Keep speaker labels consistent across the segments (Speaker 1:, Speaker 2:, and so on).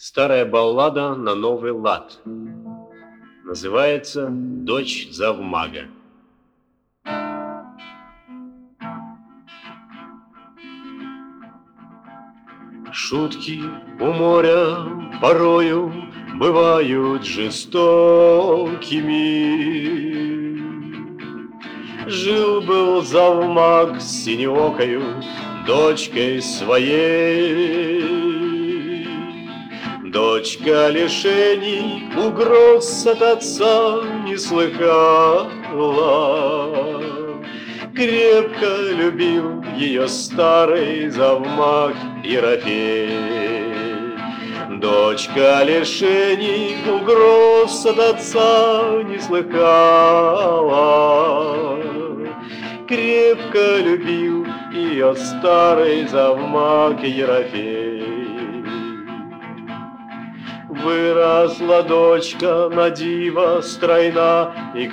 Speaker 1: Старая баллада на новый лад. Называется «Дочь завмага». Шутки у моря порою бывают жестокими. Жил-был завмаг с синеокою дочкой своей. Дочка лишений, угроз от отца не слыхала. Крепко любил ее старый завмаг Ерофей. Дочка лишений, угроз от отца не слыхала. Крепко любил ее старый завмаг Ерофей. Выросла дочка на диво стройна и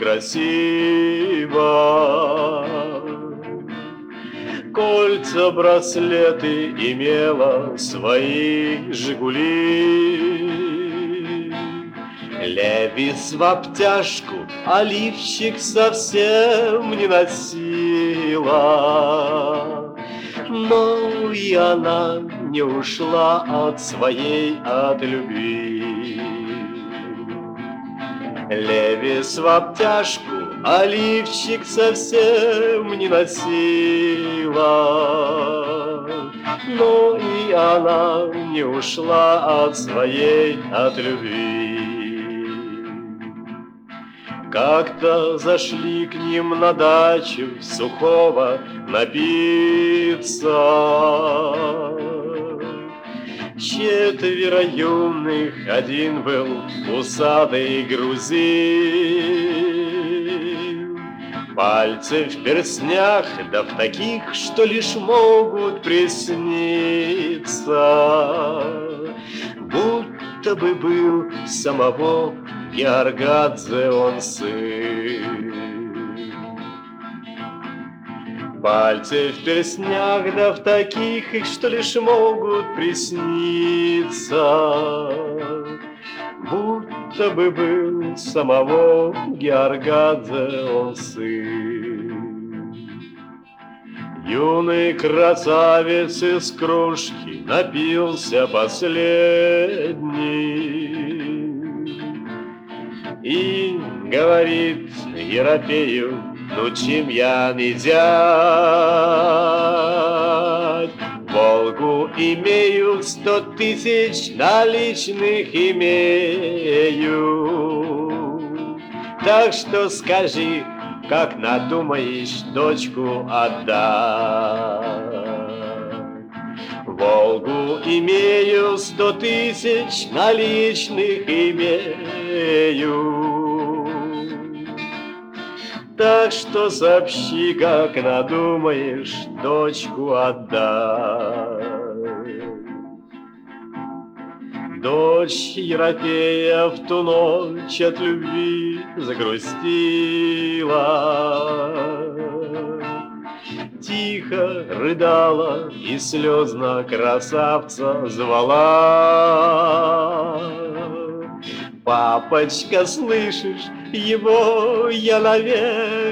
Speaker 1: красива. Кольца, браслеты имела свои «Жигули». Левис в обтяжку, а лифчик совсем не носила. Но и она не ушла от своей, от любви. Левис в обтяжку, а лифчик совсем не носила. Но и она не ушла от своей, от любви. Как-то зашли к ним на дачу сухого напиться. Четверо юных, один был усатый грузин. Пальцы в перстнях, да в таких, что лишь могут присниться. Будто бы был самого Георгадзе он сын. Пальцы в перстнях, да в таких, их что лишь могут присниться. Будто бы был самого Георгадзе он сын. Юный красавец из кружки напился последний и говорит Ерофею: «Ну, чем я не дядь? Волгу имею, 100 000 наличных имею. Так что скажи, как надумаешь дочку отдать?» Волгу имею, 100 000 наличных имею. Так что сообщи, как надумаешь дочку отдать. Дочь Ерофея в ту ночь от любви загрустила. Тихо рыдала и слезно красавца звала. «Папочка, слышишь, его я навек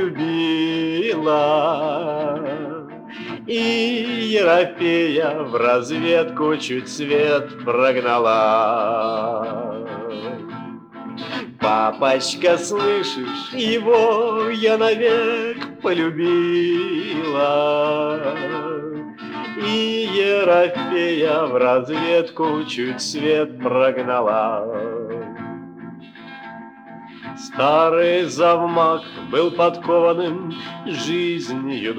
Speaker 1: полюбила». И Ерофея в разведку чуть свет прогнала. «Папочка, слышишь, его я навек полюбила». И Ерофея в разведку чуть свет прогнала. Старый завмаг был подкованным жизнью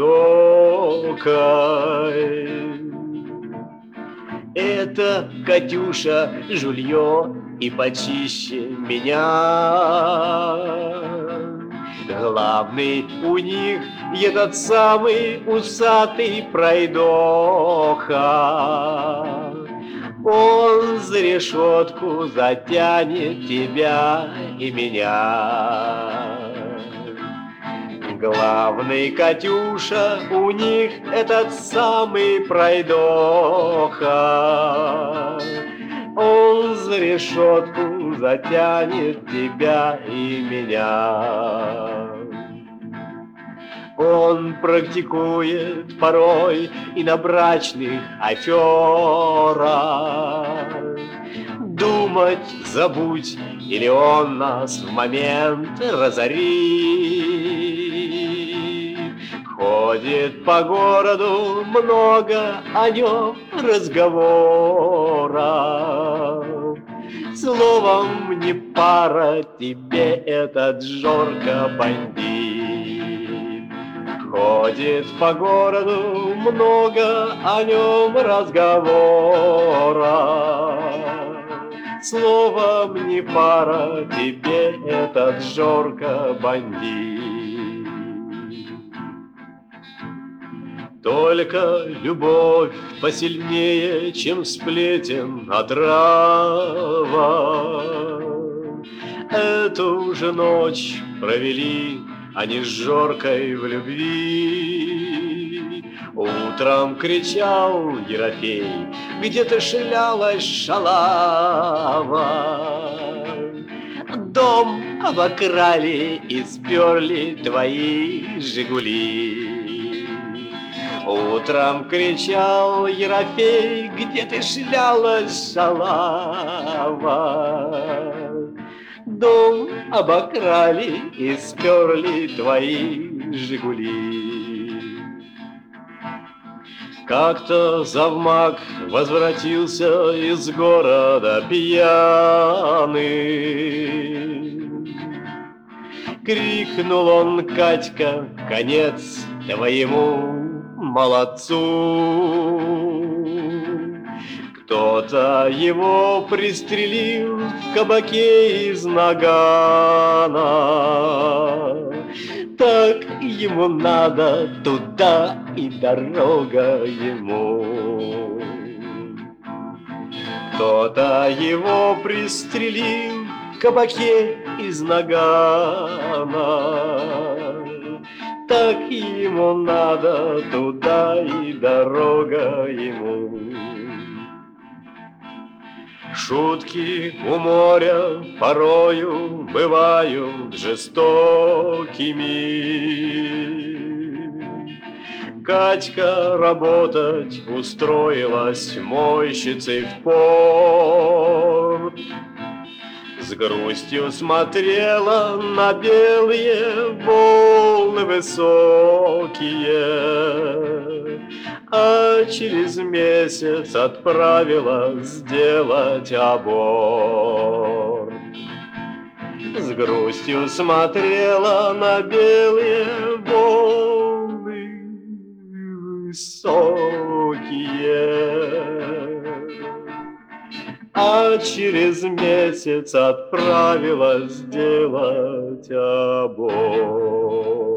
Speaker 1: докой. Это Катюша жулье и почище меня. Главный у них этот самый усатый пройдоха. Он за решетку затянет тебя и меня. Главный Катюша у них этот самый пройдоха. Он за решетку затянет тебя и меня. Он практикует порой и на брачных аферах. Думать забудь, или он нас в момент разорит. Ходит по городу много о нем разговоров. Словом, не пара тебе этот Жорко бандит. Ходит по городу много о нем разговоров. Словом, не пара тебе этот Жорко бандит. Только любовь посильнее, чем сплетен отрава. Эту же ночь провели они с Жоркой в любви. Утром кричал Ерофей: где ты шлялась, шалава? Дом обокрали и сперли твои «Жигули». Утром кричал Ерофей: где ты шлялась, шалава? Дом обокрали и сперли твои «Жигули». Как-то завмак возвратился из города пьяный. Крикнул он: Катька, конец твоему молодцу! Кто-то его пристрелил в кабаке из нагана. Так ему надо туда, и дорога ему. Кто-то его пристрелил в кабаке из нагана. Так ему надо туда, и дорога ему. Шутки у моря порою бывают жестокими. Катька работать устроилась мойщицей в порт. С грустью смотрела на белые волны высокие, а через месяц отправилась делать аборт. С грустью смотрела на белые волны высокие, а через месяц отправилась делать аборт.